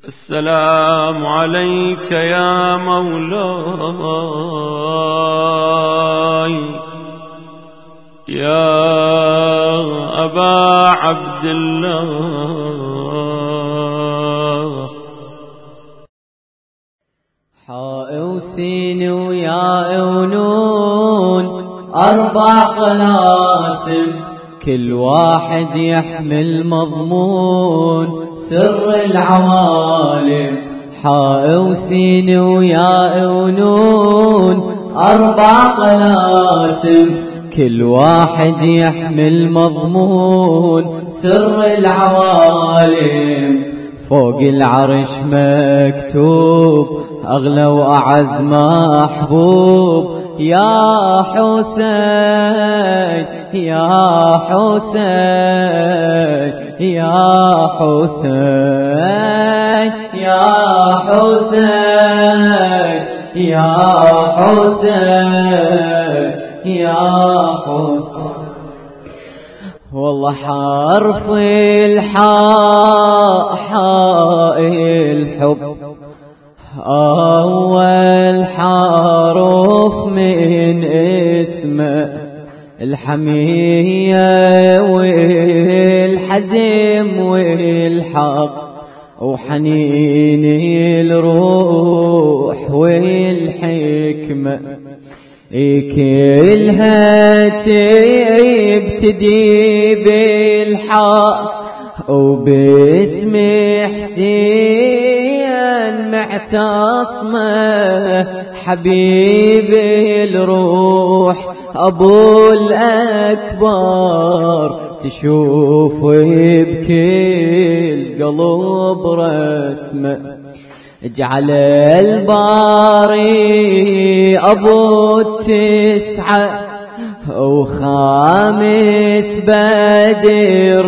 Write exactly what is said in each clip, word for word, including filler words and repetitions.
السلام عليك يا مولاي يا أبا عبد الله. حاء وسين وياء ونون أربع قلاسم، كل واحد يحمل مضمون سر العوالم. حاء وسين وياء ونون أربع قلاسم، كل واحد يحمل مضمون سر العوالم. فوق العرش مكتوب أغلى وأعز محبوب، يا حسين يا حسين يا حسين يا حسين يا حسين يا حسين. والله حرف الحاء حاء الحب أول حرف من اسمه، الحمية والحزم والحق وحنين الروح والحكمة، كلها تبتدي بالحاء وباسم حسين معتصمه، حبيب الروح أبو الأكبر، تشوف بكل قلب رسمه. اجعل الباري أبو التسعة وخامس بدر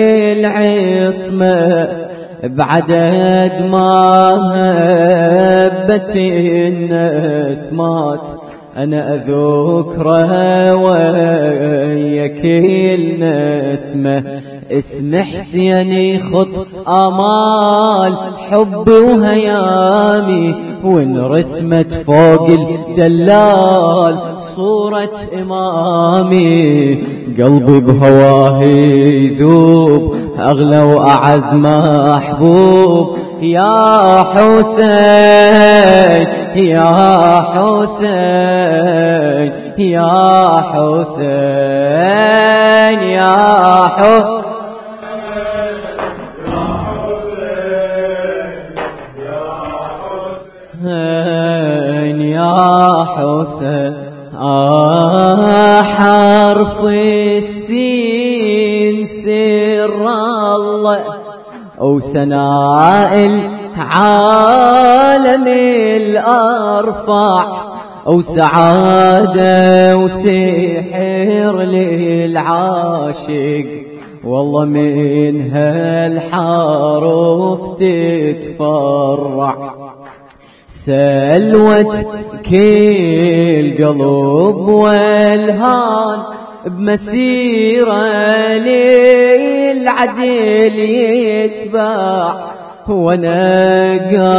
للعصمة، بعدد ما هبت النسمات أنا أذكره ويا كل نسمة. اسم حسين يخط آمال حب وهيامي، وإن رسمت فوق الدلال صورة إمامي، قلبي بهواه يذوب أغلى وأعز محبوب، يا حسين يا حسين يا حسين يا حسين يا حسين. آه حرف السين سر الله وسناء العالم الأرفع، وسعادة وسحر للعاشق، والله من هالحرف تتفرع سلوة كل قلب والهان، بمسيرة للعدل يتباع، وانا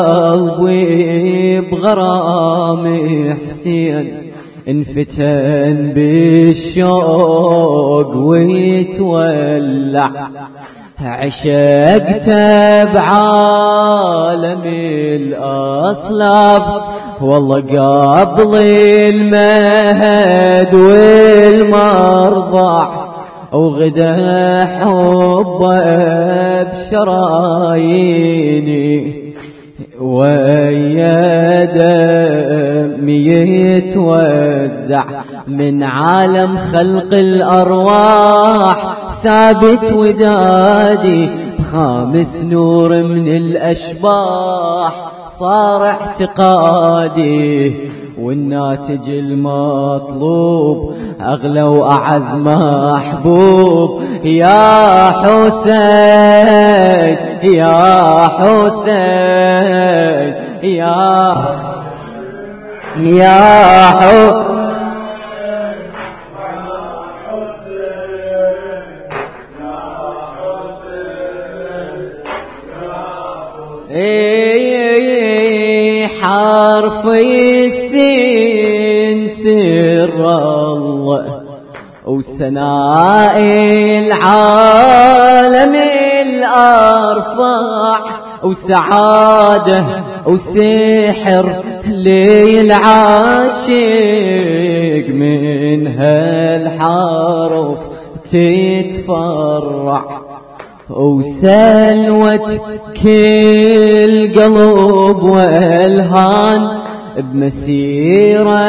قلبي بغرام حسين انفتن بالشوق ويتولع، عشقته بعالم الأصلاب، والله قبل المهد والمرضع، وغدا حبه بشراييني، ويا دمي يتوزع من عالم خلق الأرواح، ثابت ودادي بخامس نور من الأشباح، صار اعتقادي والناتج المطلوب أغلى وأعز محبوب، يا حسين يا حسين يا يا حسين حرف السين سر الله وسناء العالم الأرفع وسعادة وسحر للعاشق من هالحرف تتفرع وسلوة كل قلب والهان بمسيرة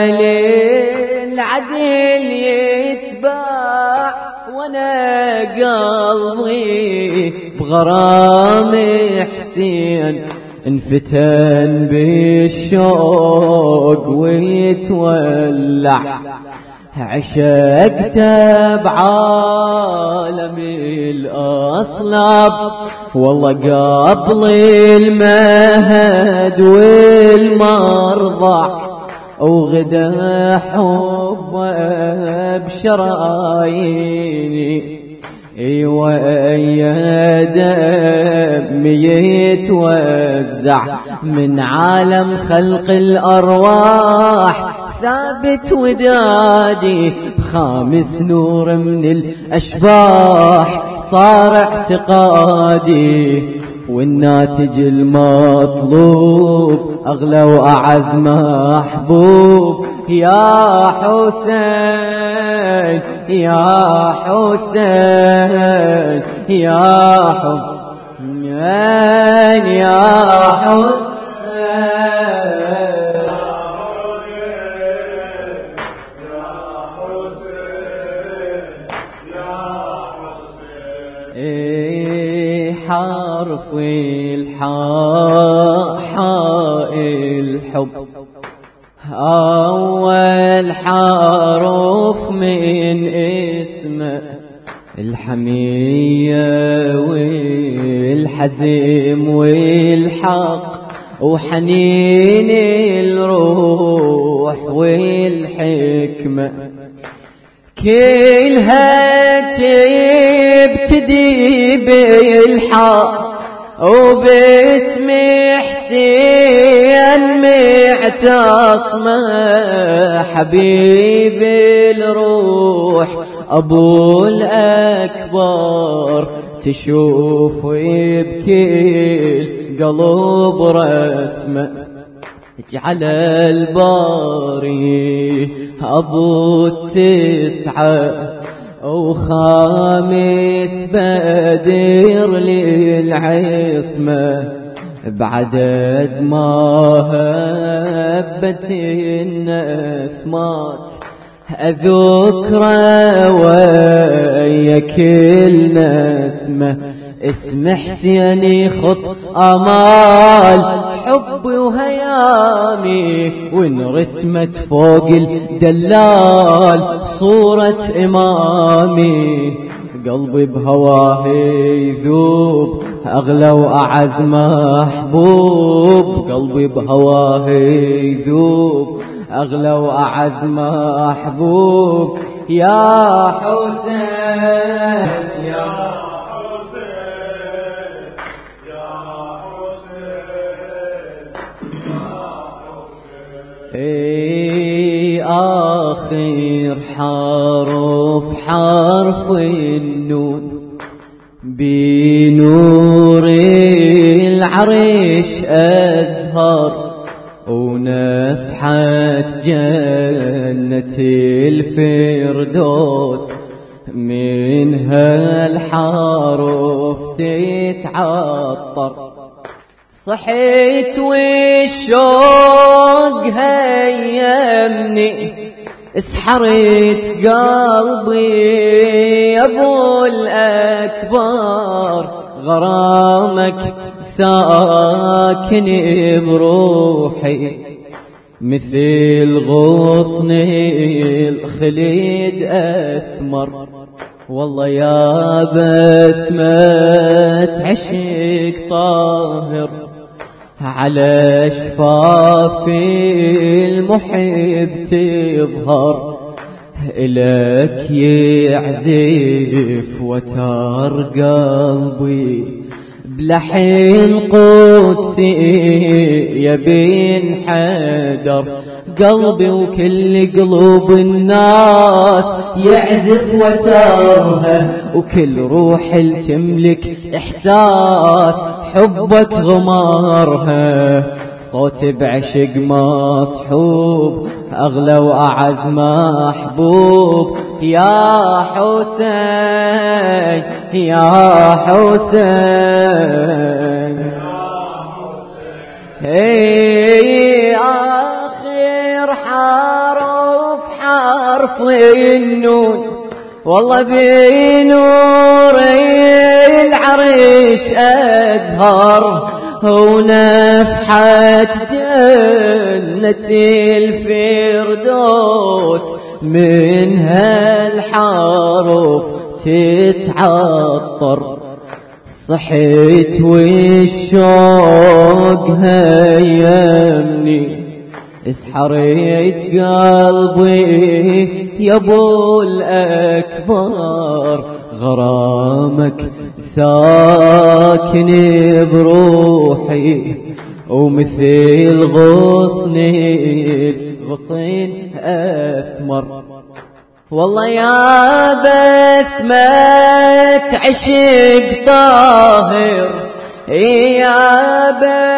للعدل يتباع وانا قلبي بغرام حسين انفتن بالشوق ويتولع عشقته بعالم الأصلاب والله قبل المهد والمرضع وغدا حبه بشراييني ايوه يا دمي يتوزع من عالم خلق الأرواح ثابت ودادي بخامس نور من الأشباح صار اعتقادي والناتج المطلوب أغلى وأعز محبوب يا حسين يا حسين يا حسين يا حسين حرف الحاء حاء الحب أول حرف من اسمه الحمية والحزم والحق وحنين الروح والحكمة كلها تبتدي بالحاء وباسم حسين معتصمة حبيب الروح أبو الأكبر تشوف بكل قلب رسمة اجعل الباري أبو التسعة وخامس بدر للعصمة بعدد ما هبت النسمات أذكره ويا كل نسمة اسم حسين يخط أمال حبي وهيامي وانرسمت فوق الدلال صورة إمامي قلبي بهواه يذوب أغلى وأعز محبوب قلبي بهواه يذوب أغلى وأعز محبوب يا حسين يا اي آخر حرف حرف النون بنور العرش أزهر ونفحة جنة الفردوس من هالحرف تتعطر صحيت والشوق هيمني اسحرت قلبي يا ابو الاكبر غرامك ساكن بروحي مثل غصن الخليد اثمر والله يا بسمة عشق طاهر على شفاف المحب تظهر إلك يعزف وتر قلبي بلحن قدسي يبين حدر قلبي وكل قلوب الناس يعزف وترها وكل روح تملك إحساس حبك غمارها صوت بعشق مصحوب أغلى وأعز محبوب يا حسين يا حسين اي آخر حرف حرف النون والله بنور العرش أزهر ونفحة جنة الفردوس من هالحرف تتعطر صحيت والشوق هيمني اسحريت قلبي يا ابو الأكبر غرامك ساكن بروحي ومثل غصن غصن أثمر والله يا بسمة عشق طاهر يا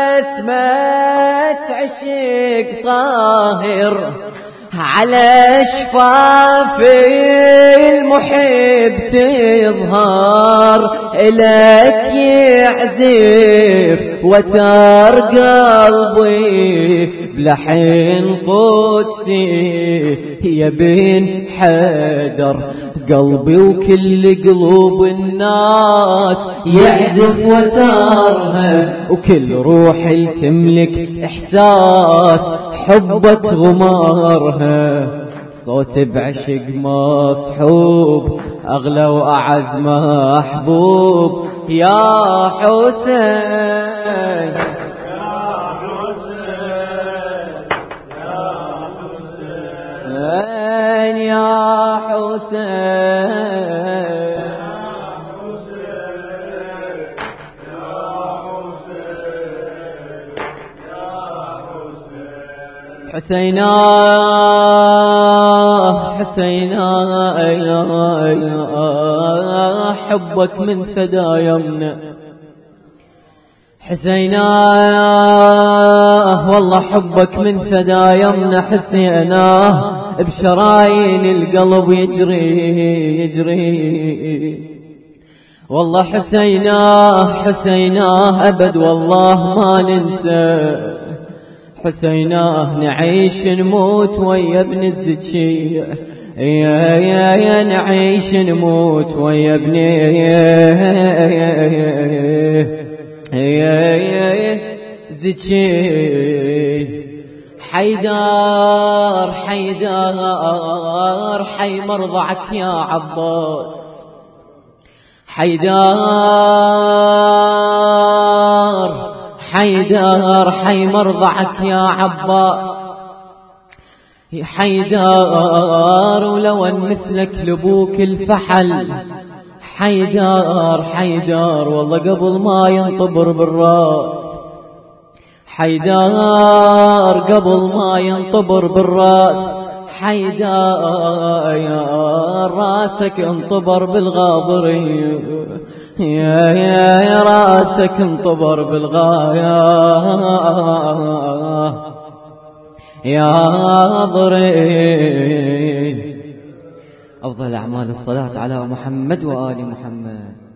بسمة عشق طاهر على شفاف المحب تظهر إلك يعزف وتر قلبي بلحن قدسي يبين حدر قلبي وكل قلوب الناس يعزف وترها وكل روح تملك إحساس حبك غمارها صوت بعشق مصحوب أغلى وأعز محبوب يا حسين يا حسين حسيناه حسيناه حبك من ثدى يمنى حسيناه والله حبك من ثدى يمنى حسيناه بشرايين القلب يجري يجري والله حسيناه حسيناه أبد والله ما ننسى حسيناه نعيش نموت ويا ابن الزكي يا يا يا نعيش نموت ويا ابن يا يا يا زكي حيدار حيدار حي مرضعك يا عباس حيدار حيدار حي مرضعك يا عباس حيدار ولو ان مثلك لبوك الفحل حيدار حيدار والله قبل ما ينطبر بالراس حيدار قبل ما ينطبر بالراس حيدار يا راسك انطبر بالغاضري يا يا يا راسك انطبر بالغاية يا ضري. أفضل أعمال الصلاة على محمد وآل محمد.